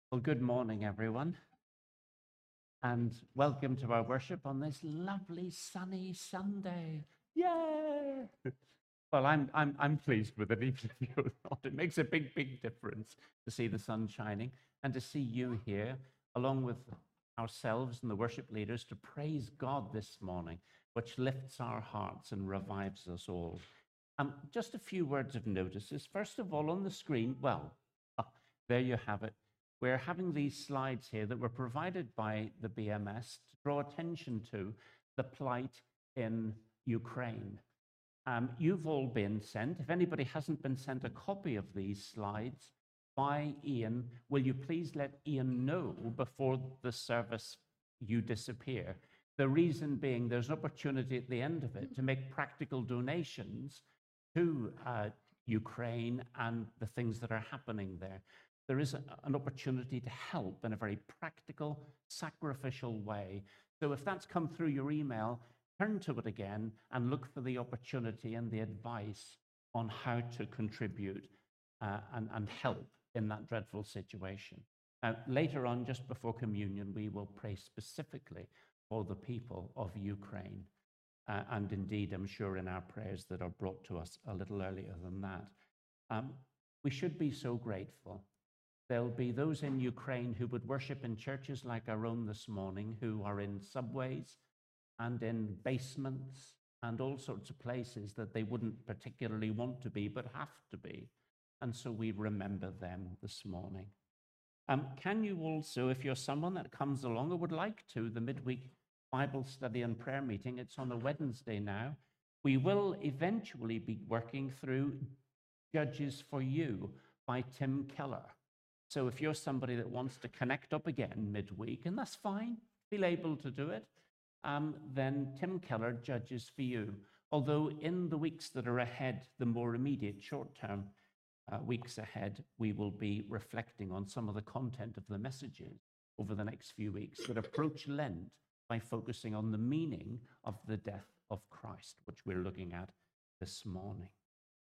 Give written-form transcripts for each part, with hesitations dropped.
Well, good morning, everyone, and welcome to our worship on this lovely sunny Sunday. Yay! Well, I'm pleased with it, even if you're not. It makes a big difference to see the sun shining and to see you here, along with ourselves and the worship leaders, to praise God this morning, which lifts our hearts and revives us all. Just a few words of notices. First of all, on the screen, well, there you have it. We're having these slides here that were provided by the BMS to draw attention to the plight in Ukraine. You've all been sent. If anybody hasn't been sent a copy of these slides by Ian, will you please let Ian know before the service you disappear? The reason being there's an opportunity at the end of it to make practical donations to Ukraine and the things that are happening there. There is an opportunity to help in a very practical, sacrificial way. So if that's come through your email, turn to it again and look for the opportunity and the advice on how to contribute and help in that dreadful situation. Later on, just before communion, we will pray specifically for the people of Ukraine. And indeed, I'm sure in our prayers that are brought to us a little earlier than that. We should be so grateful. There'll be those in Ukraine who would worship in churches like our own this morning, who are in subways and in basements and all sorts of places that they wouldn't particularly want to be, but have to be. And so we remember them this morning. Can you also, if you're someone that comes along or would like to, the midweek Bible study and prayer meeting, it's on a Wednesday now. We will eventually be working through Judges for You by Tim Keller. So if you're somebody that wants to connect up again midweek, and that's fine, feel able to do it, then Tim Keller, Judges for You. Although in the weeks that are ahead, the more immediate short-term weeks ahead, we will be reflecting on some of the content of the messages over the next few weeks that approach Lent by focusing on the meaning of the death of Christ, which we're looking at this morning.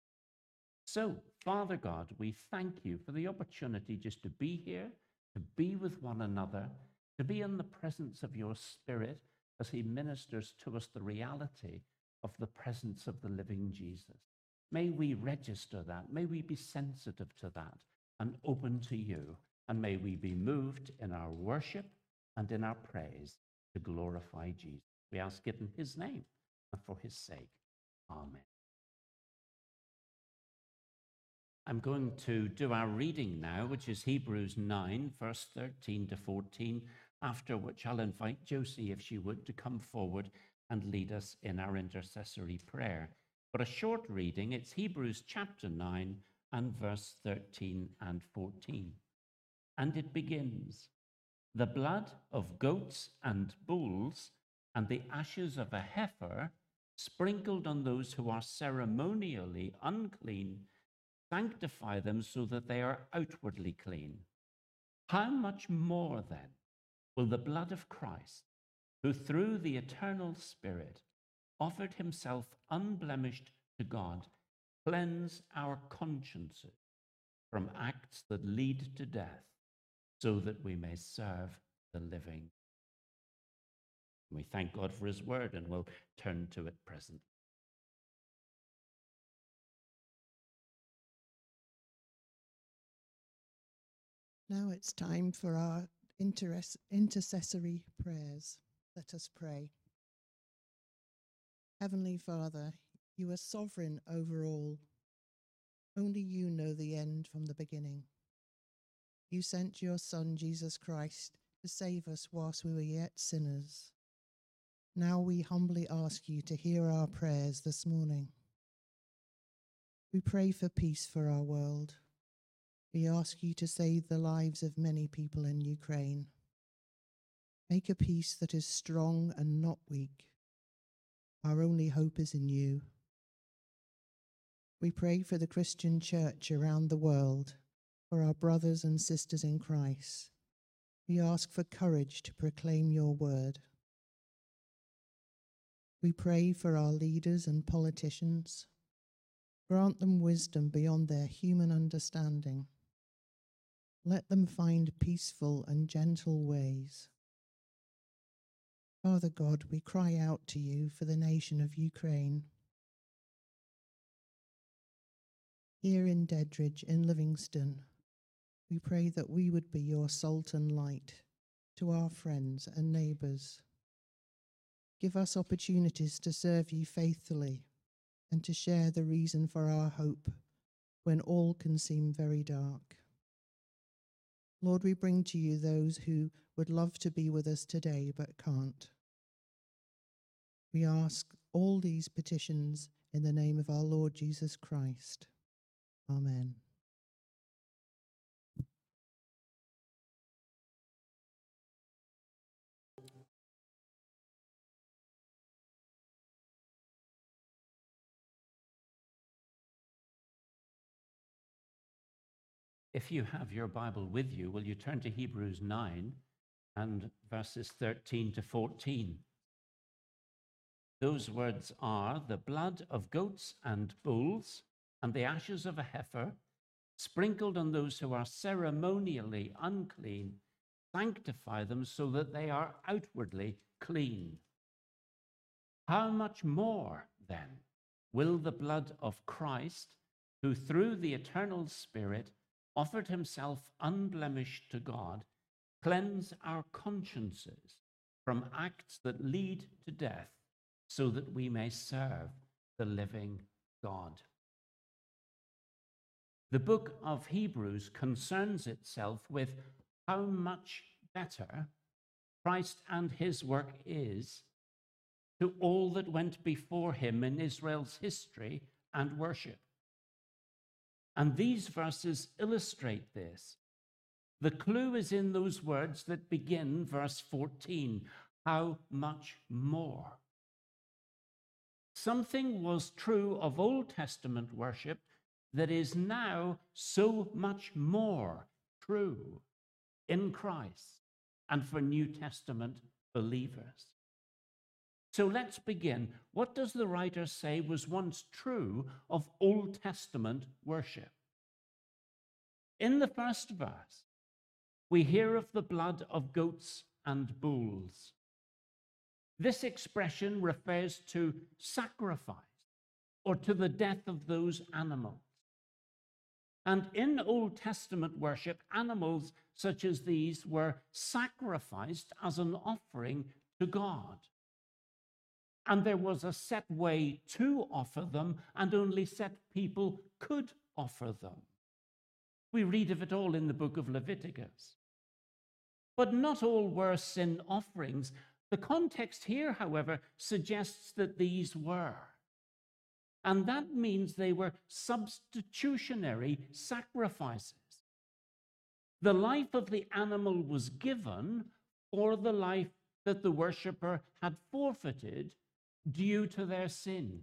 So, Father God, we thank you for the opportunity just to be here, to be with one another, to be in the presence of your Spirit as he ministers to us the reality of the presence of the living Jesus. May we register that. May we be sensitive to that and open to you. And may we be moved in our worship and in our praise to glorify Jesus. We ask it in his name and for his sake. Amen. I'm going to do our reading now, which is Hebrews 9, verse 13 to 14, after which I'll invite Josie, if she would, to come forward and lead us in our intercessory prayer. But a short reading, it's Hebrews chapter 9 and verse 13 and 14. And it begins, "The blood of goats and bulls and the ashes of a heifer sprinkled on those who are ceremonially unclean sanctify them so that they are outwardly clean. How much more then will the blood of Christ, who through the eternal Spirit offered himself unblemished to God, cleanse our consciences from acts that lead to death, so that we may serve the living?" We thank God for his word, and we'll turn to it presently. Now it's time for our intercessory prayers. Let us pray. Heavenly Father, you are sovereign over all. Only you know the end from the beginning. You sent your Son, Jesus Christ, to save us whilst we were yet sinners. Now we humbly ask you to hear our prayers this morning. We pray for peace for our world. We ask you to save the lives of many people in Ukraine. Make a peace that is strong and not weak. Our only hope is in you. We pray for the Christian church around the world, for our brothers and sisters in Christ. We ask for courage to proclaim your word. We pray for our leaders and politicians. Grant them wisdom beyond their human understanding. Let them find peaceful and gentle ways. Father God, we cry out to you for the nation of Ukraine. Here in Dedridge, in Livingston, we pray that we would be your salt and light to our friends and neighbours. Give us opportunities to serve you faithfully and to share the reason for our hope when all can seem very dark. Lord, we bring to you those who would love to be with us today but can't. We ask all these petitions in the name of our Lord Jesus Christ. Amen. If you have your Bible with you, will you turn to Hebrews 9 and verses 13 to 14? Those words are, the blood of goats and bulls and the ashes of a heifer, sprinkled on those who are ceremonially unclean, sanctify them so that they are outwardly clean. How much more, then, will the blood of Christ, who through the eternal Spirit offered himself unblemished to God, cleanse our consciences from acts that lead to death, so that we may serve the living God? The book of Hebrews concerns itself with how much better Christ and his work is to all that went before him in Israel's history and worship. And these verses illustrate this. The clue is in those words that begin verse 14, how much more. Something was true of Old Testament worship that is now so much more true in Christ and for New Testament believers. So let's begin. What does the writer say was once true of Old Testament worship? In the first verse, we hear of the blood of goats and bulls. This expression refers to sacrifice or to the death of those animals. And in Old Testament worship, animals such as these were sacrificed as an offering to God. And there was a set way to offer them, and only set people could offer them. We read of it all in the book of Leviticus. But not all were sin offerings. The context here, however, suggests that these were. And that means they were substitutionary sacrifices. The life of the animal was given for the life that the worshipper had forfeited due to their sin.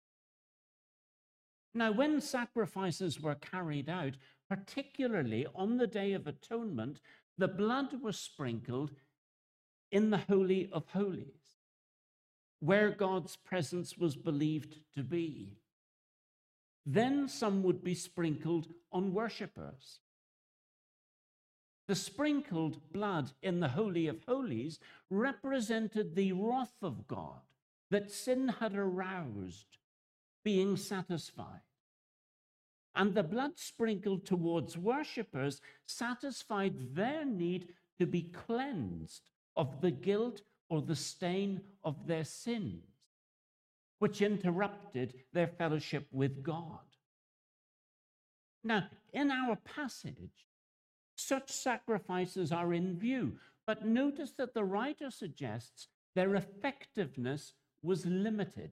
Now, when sacrifices were carried out, particularly on the Day of Atonement, the blood was sprinkled in the Holy of Holies, where God's presence was believed to be. Then some would be sprinkled on worshippers. The sprinkled blood in the Holy of Holies represented the wrath of God that sin had aroused, being satisfied. And the blood sprinkled towards worshippers satisfied their need to be cleansed of the guilt or the stain of their sins, which interrupted their fellowship with God. Now, in our passage, such sacrifices are in view, but notice that the writer suggests their effectiveness was limited.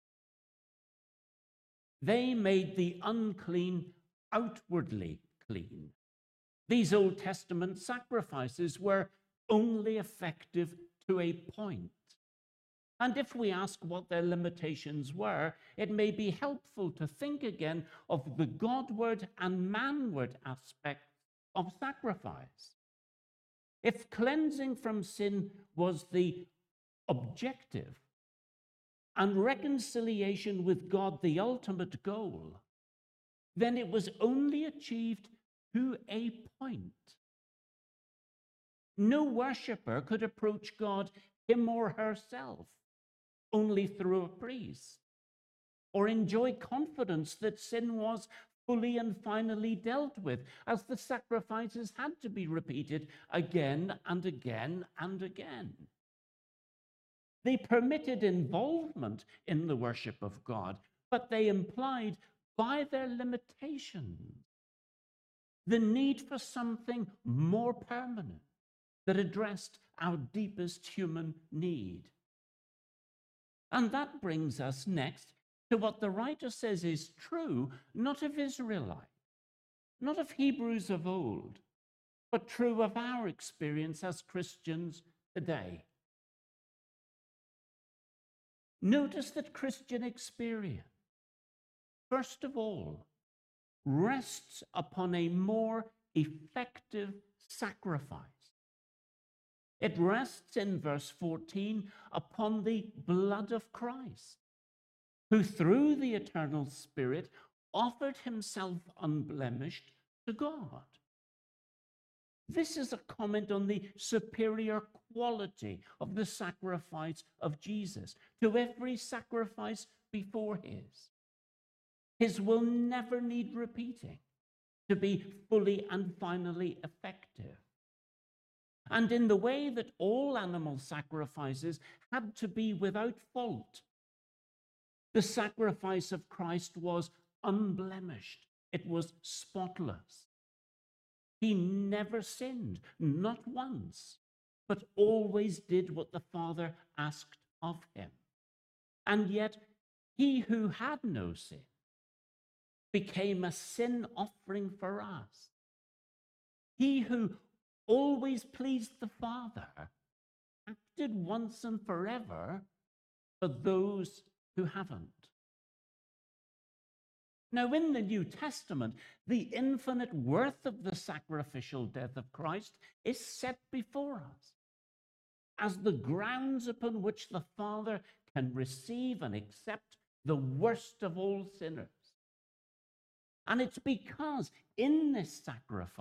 They made the unclean outwardly clean. These Old Testament sacrifices were only effective to a point. And if we ask what their limitations were, it may be helpful to think again of the Godward and manward aspects of sacrifice. If cleansing from sin was the objective, and reconciliation with God the ultimate goal, then it was only achieved to a point. No worshipper could approach God, him or herself, only through a priest, or enjoy confidence that sin was fully and finally dealt with, as the sacrifices had to be repeated again and again and again. They permitted involvement in the worship of God, but they implied, by their limitations, the need for something more permanent that addressed our deepest human need. And that brings us next to what the writer says is true, not of Israelites, not of Hebrews of old, but true of our experience as Christians today. Notice that Christian experience, first of all, rests upon a more effective sacrifice. It rests in verse 14 upon the blood of Christ, who through the eternal Spirit offered himself unblemished to God. This is a comment on the superior quality of the sacrifice of Jesus to every sacrifice before his. His will never need repeating to be fully and finally effective. And in the way that all animal sacrifices had to be without fault, the sacrifice of Christ was unblemished. It was spotless. He never sinned, not once, but always did what the Father asked of him. And yet, he who had no sin became a sin offering for us. He who always pleased the Father acted once and forever for those who haven't. Now, in the New Testament, the infinite worth of the sacrificial death of Christ is set before us as the grounds upon which the Father can receive and accept the worst of all sinners. And it's because in this sacrifice,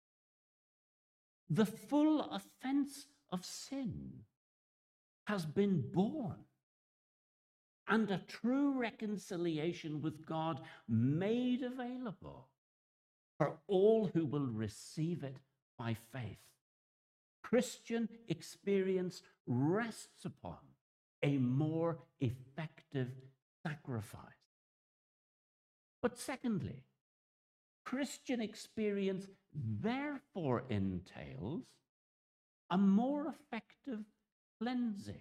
the full offense of sin has been borne, and a true reconciliation with God made available for all who will receive it by faith. Christian experience rests upon a more effective sacrifice. But secondly, Christian experience therefore entails a more effective cleansing.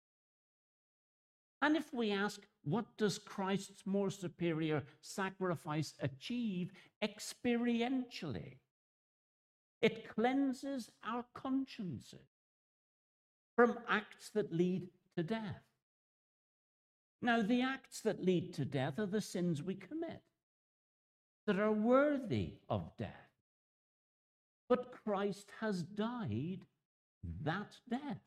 And if we ask, what does Christ's more superior sacrifice achieve experientially? It cleanses our consciences from acts that lead to death. Now, the acts that lead to death are the sins we commit that are worthy of death. But Christ has died that death.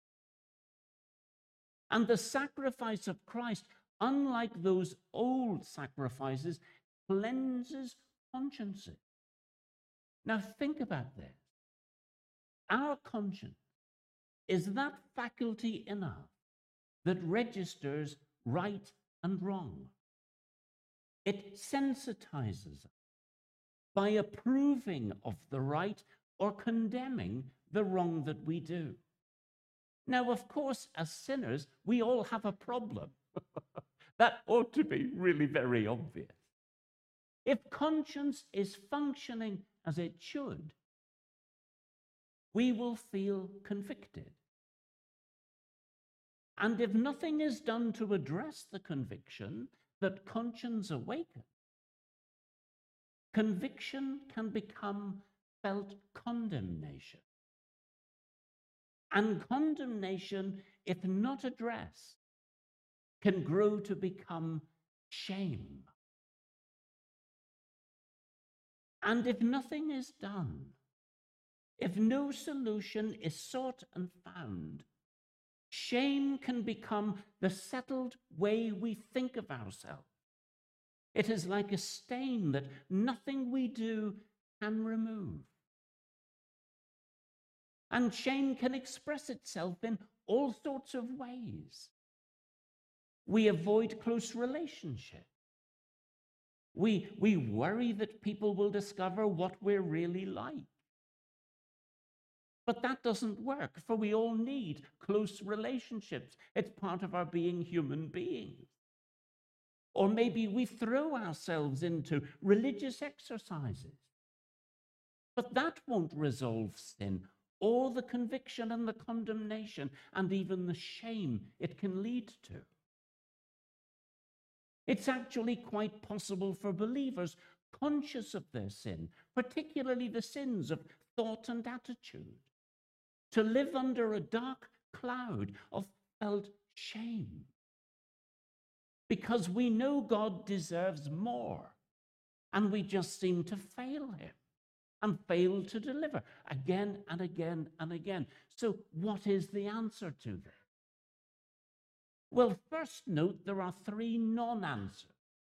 And the sacrifice of Christ, unlike those old sacrifices, cleanses consciences. Now think about this. Our conscience is that faculty in us that registers right and wrong. It sensitizes us by approving of the right or condemning the wrong that we do. Now, of course, as sinners, we all have a problem. That ought to be really very obvious. If conscience is functioning as it should, we will feel convicted. And if nothing is done to address the conviction that conscience awakens, conviction can become felt condemnation. And condemnation, if not addressed, can grow to become shame. And if nothing is done, if no solution is sought and found, shame can become the settled way we think of ourselves. It is like a stain that nothing we do can remove. And shame can express itself in all sorts of ways. We avoid close relationships. We worry that people will discover what we're really like. But that doesn't work, for we all need close relationships. It's part of our being human beings. Or maybe we throw ourselves into religious exercises. But that won't resolve sin, or the conviction and the condemnation, and even the shame it can lead to. It's actually quite possible for believers conscious of their sin, particularly the sins of thought and attitude, to live under a dark cloud of felt shame. Because we know God deserves more, and we just seem to fail him and fail to deliver again and again and again. So what is the answer to this? Well, first note there are three non-answers.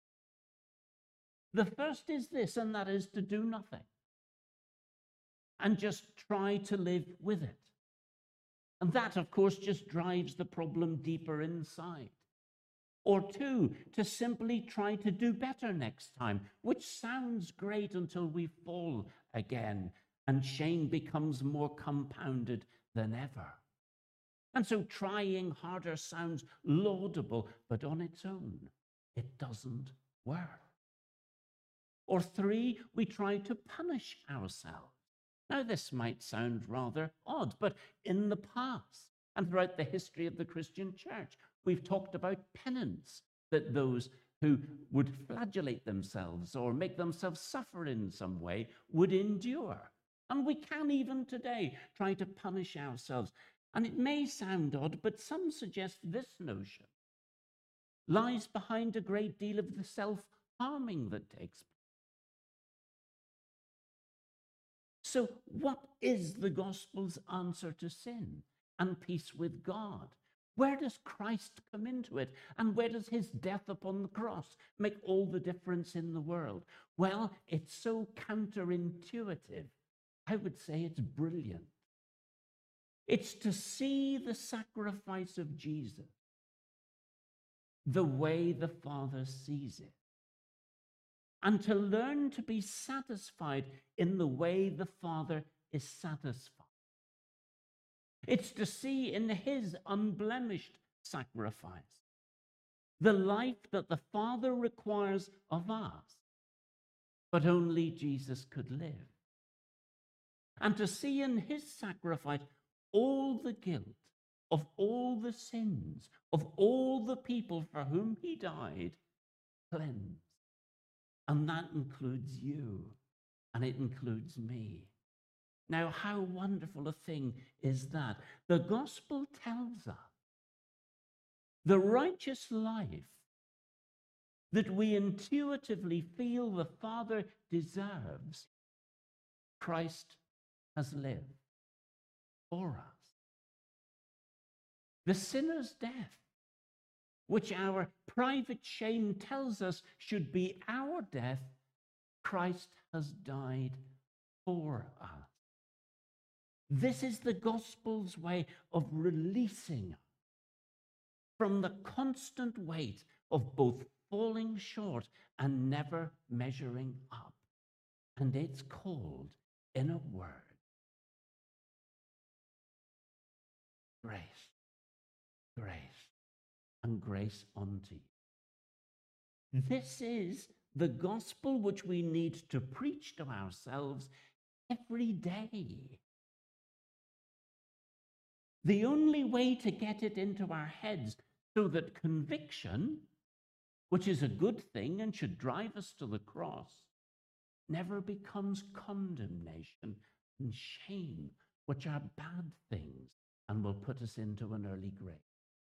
The first is this, and that is to do nothing and just try to live with it. And that, of course, just drives the problem deeper inside. Or two, to simply try to do better next time, which sounds great until we fall again and shame becomes more compounded than ever. And so trying harder sounds laudable, but on its own, it doesn't work. Or three, we try to punish ourselves. Now, this might sound rather odd, but in the past and throughout the history of the Christian church, we've talked about penance, that those who would flagellate themselves or make themselves suffer in some way would endure. And we can even today try to punish ourselves. And it may sound odd, but some suggest this notion lies behind a great deal of the self-harming that takes place. So what is the gospel's answer to sin and peace with God? Where does Christ come into it? And where does his death upon the cross make all the difference in the world? Well, it's so counterintuitive. I would say it's brilliant. It's to see the sacrifice of Jesus the way the Father sees it, and to learn to be satisfied in the way the Father is satisfied. It's to see in his unblemished sacrifice the life that the Father requires of us, but only Jesus could live. And to see in his sacrifice all the guilt of all the sins of all the people for whom he died cleansed. And that includes you, and it includes me. Now, how wonderful a thing is that? The gospel tells us the righteous life that we intuitively feel the Father deserves, Christ has lived for us. The sinner's death, which our private shame tells us should be our death, Christ has died for us. This is the gospel's way of releasing us from the constant weight of both falling short and never measuring up. And it's called, in a word, grace, grace, and grace unto you. This is the gospel which we need to preach to ourselves every day. The only way to get it into our heads so that conviction, which is a good thing and should drive us to the cross, never becomes condemnation and shame, which are bad things and will put us into an early grave.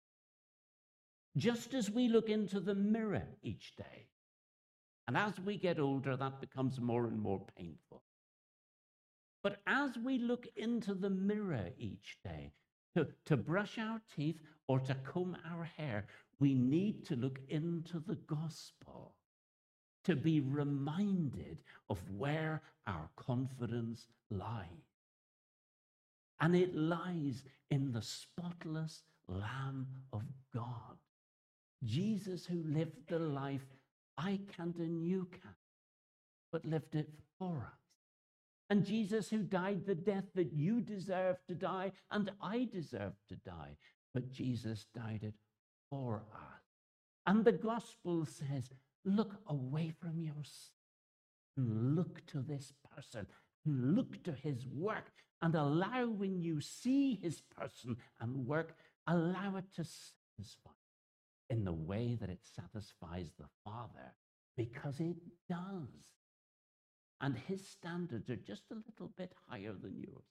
Just as we look into the mirror each day, and as we get older, that becomes more and more painful. But as we look into the mirror each day, to brush our teeth or to comb our hair, we need to look into the gospel to be reminded of where our confidence lies. and it lies in the spotless Lamb of God. Jesus, who lived the life I can't and you can't, but lived it for us. And Jesus, who died the death that you deserve to die and I deserve to die, but Jesus died it for us. And the gospel says, look away from your sin and look to this person, and look to his work, and allow, when you see his person and work, allow it to satisfy in the way that it satisfies the Father, because it does. And his standards are just a little bit higher than yours.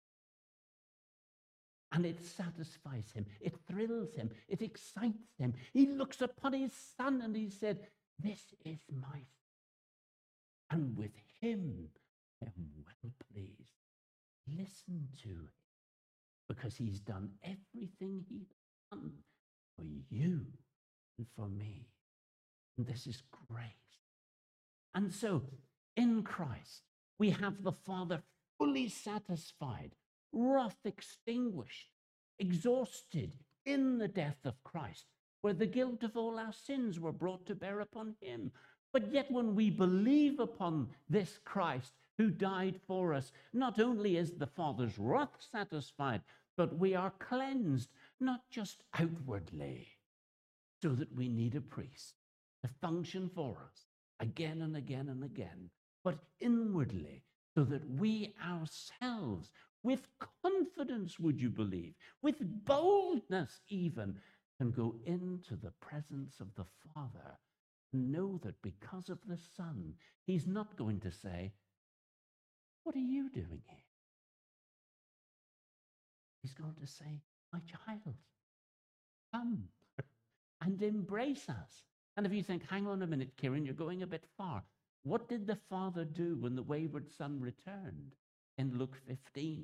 And it satisfies him. It thrills him. It excites him. He looks upon his son and he said, this is my son. And with him I am well pleased. Listen to him, because he's done everything he's done for you and for me. And this is grace. And so in Christ, we have the Father fully satisfied, wrath extinguished, exhausted in the death of Christ, where the guilt of all our sins were brought to bear upon him. But yet when we believe upon this Christ who died for us, not only is the Father's wrath satisfied, but we are cleansed, not just outwardly, so that we need a priest to function for us again and again and again, but inwardly, so that we ourselves, with confidence, would you believe, with boldness even, can go into the presence of the Father and know that because of the Son, he's not going to say, what are you doing here? He's going to say, my child, come and embrace us. And if you think, hang on a minute, Kieran, you're going a bit far. What did the Father do when the wayward son returned in Luke 15?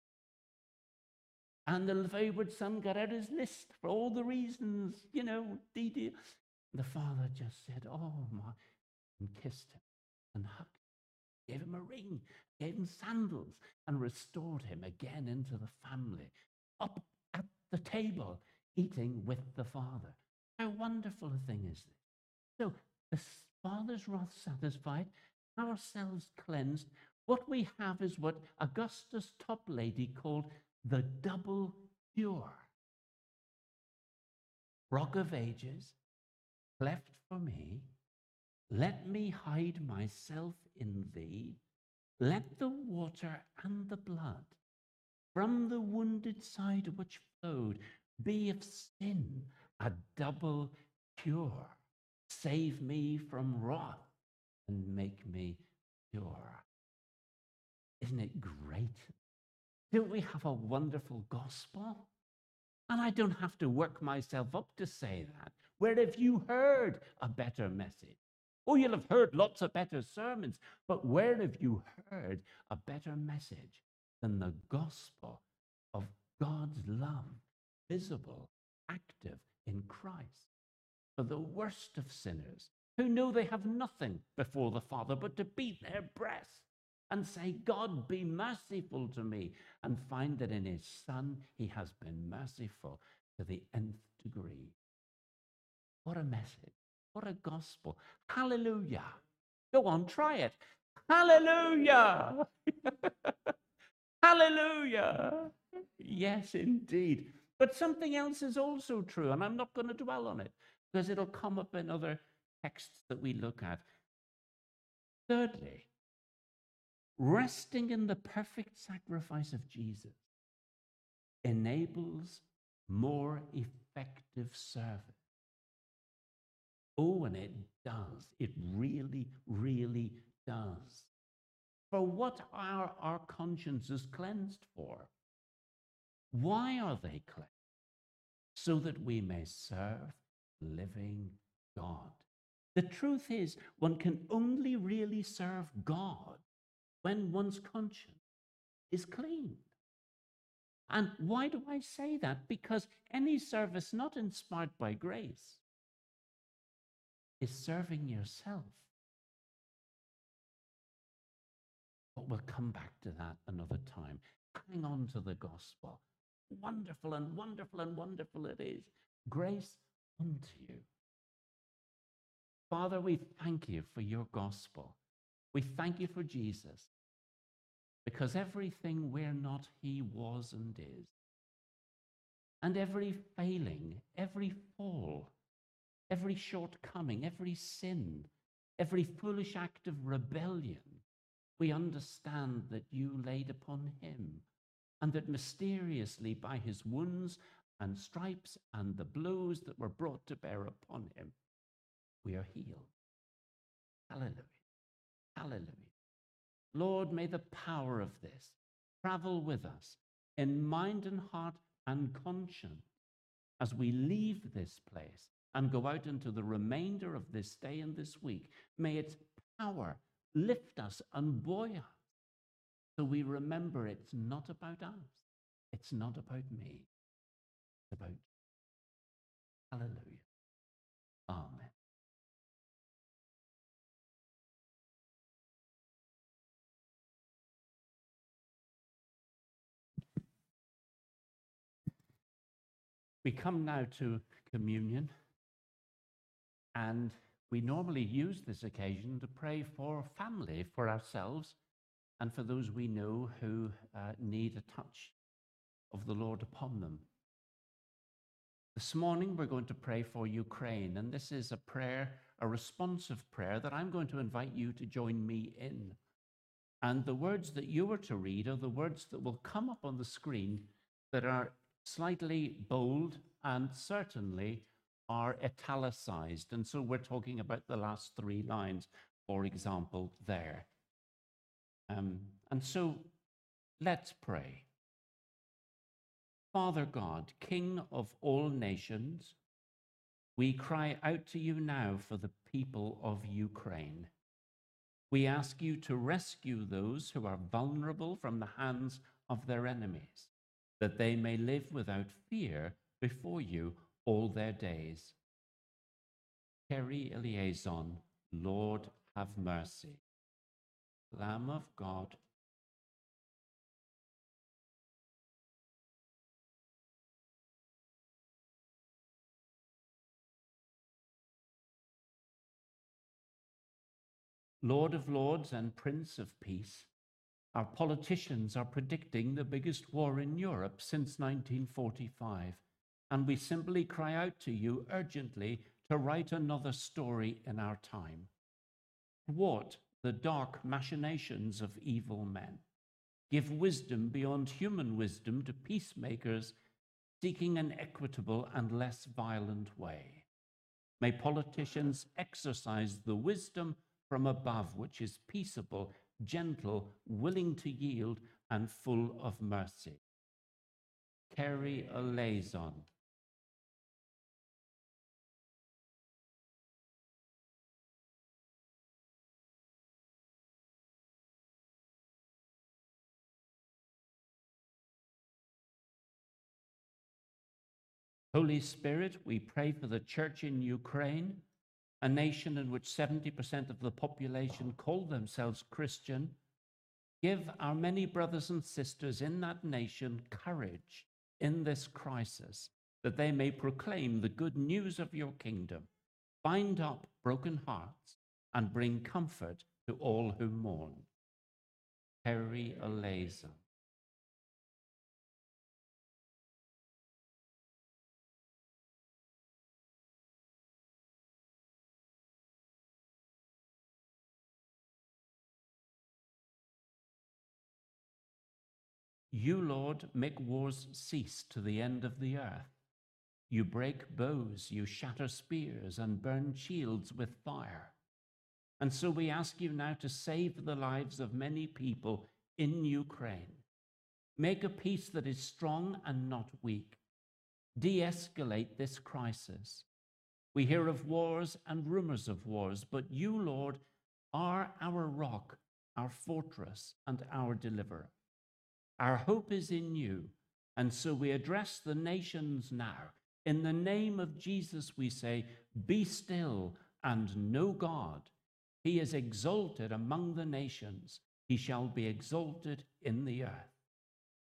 And the wayward son got out his list for all the reasons, the Father just said, oh my, and kissed him and hugged him, gave him a ring, gave him sandals, and restored him again into the family, up at the table, eating with the Father. How wonderful a thing is this? So the Father's wrath satisfied, ourselves cleansed. What we have is what Augustus Toplady called the double cure. Rock of ages, cleft for me, let me hide myself in thee. Let the water and the blood from the wounded side which flowed be of sin a double cure. Save me from wrath and make me pure. Isn't it great? Don't we have a wonderful gospel? And I don't have to work myself up to say that. Where have you heard a better message? Oh, you'll have heard lots of better sermons, but where have you heard a better message than the gospel of God's love, visible, active in Christ? For the worst of sinners, who know they have nothing before the Father but to beat their breast and say, God, be merciful to me, and find that in his Son he has been merciful to the nth degree. What a message. What a gospel. Hallelujah. Go on, try it. Hallelujah. Hallelujah. Yes, indeed. But something else is also true, and I'm not going to dwell on it because it'll come up in other texts that we look at. Thirdly, resting in the perfect sacrifice of Jesus enables more effective service. Oh, and it does. It really, really does. For what are our consciences cleansed for? Why are they cleansed? So that we may serve the living God. The truth is, one can only really serve God when one's conscience is clean. And why do I say that? Because any service not inspired by grace is serving yourself. But we'll come back to that another time. hang on to the gospel. Wonderful and wonderful and wonderful it is. Grace unto you. Father, we thank you for your gospel. We thank you for Jesus, because everything we're not, he was and is. And every failing, every fall, every shortcoming, every sin, every foolish act of rebellion, we understand that you laid upon him, and that mysteriously by his wounds and stripes and the blows that were brought to bear upon him, we are healed. Hallelujah. Hallelujah. Lord, may the power of this travel with us in mind and heart and conscience as we leave this place and go out into the remainder of this day and this week. May its power lift us and buoy us, so we remember it's not about us. It's not about me. It's about you. Hallelujah. Amen. We come now to communion, and we normally use this occasion to pray for family, for ourselves, and for those we know who need a touch of the Lord upon them. This morning, we're going to pray for Ukraine, and this is a prayer, a responsive prayer that I'm going to invite you to join me in. And the words that you are to read are the words that will come up on the screen that are slightly bold and certainly are italicized. And so we're talking about the last 3 lines, for example, there. And so let's pray. Father God, King of all nations, we cry out to you now for the people of Ukraine. We ask you to rescue those who are vulnerable from the hands of their enemies, that they may live without fear before you all their days. Kyrie eleison, Lord, have mercy. Lamb of God, Lord of Lords and Prince of Peace, our politicians are predicting the biggest war in Europe since 1945, and we simply cry out to you urgently to write another story in our time. Thwart the dark machinations of evil men. Give wisdom beyond human wisdom to peacemakers seeking an equitable and less violent way. May politicians exercise the wisdom from above, which is peaceable, gentle, willing to yield, and full of mercy. Kyrie eleison. Holy Spirit, we pray for the church in Ukraine, a nation in which 70% of the population call themselves Christian. Give our many brothers and sisters in that nation courage in this crisis, that they may proclaim the good news of your kingdom, bind up broken hearts, and bring comfort to all who mourn. Kyrie eleison. You, Lord, make wars cease to the end of the earth. You break bows, you shatter spears, and burn shields with fire. And so we ask you now to save the lives of many people in Ukraine. Make a peace that is strong and not weak. De-escalate this crisis. We hear of wars and rumors of wars, but you, Lord, are our rock, our fortress, and our deliverer. Our hope is in you, and so we address the nations now. In the name of Jesus, we say, be still and know God. He is exalted among the nations. He shall be exalted in the earth.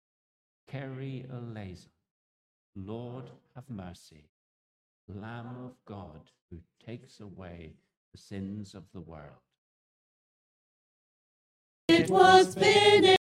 Kyrie eleison. Lord, have mercy. Lamb of God, who takes away the sins of the world. It was finished.